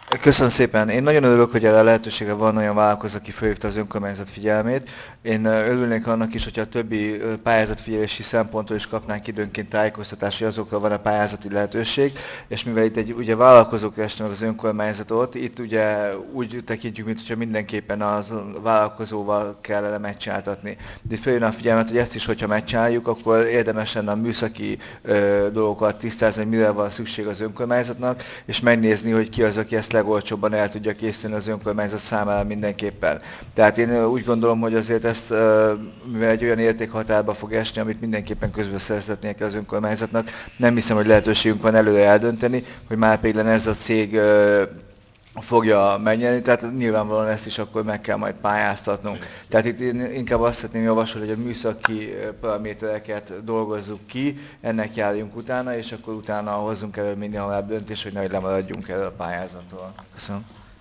Köszönöm szépen. Én nagyon örülök, hogy erre a lehetőségre van olyan vállalkozó, aki felhívta az önkormányzat figyelmét. Én örülnék annak is, hogyha a többi pályázatfigyelési szempontból is kapnánk időnként tájékoztatást, hogy azokra van a pályázati lehetőség. És mivel itt egy ugye vállalkozók keresnek az önkormányzatot, itt ugye úgy tekintjük, mintha mindenképpen az vállalkozóval kellene megcsináltatni. De itt feljön a figyelmet, hogy ezt is, hogyha megcsináljuk, akkor érdemes lenne a műszaki dolgokat tisztázni, hogy mire van szükség az önkormányzatnak, és megnézni, hogy ki az, aki ezt legolcsóbban el tudja készíteni az önkormányzat számára mindenképpen. Tehát én úgy gondolom, hogy azért ezt, mivel egy olyan értékhatárba fog esni, amit mindenképpen közbeszerzetnie kell az önkormányzatnak, nem hiszem, hogy lehetőségünk van előre eldönteni, hogy már például ez a cég fogja megnyerni, tehát nyilvánvalóan ezt is akkor meg kell majd pályáztatnunk. Tehát itt én inkább azt szeretném javasolni, hogy a műszaki paramétereket dolgozzuk ki, ennek járjunk utána, és akkor utána hozzunk erről minél hamarabb döntést, hogy ne lemaradjunk erről a pályázatról. Köszönöm.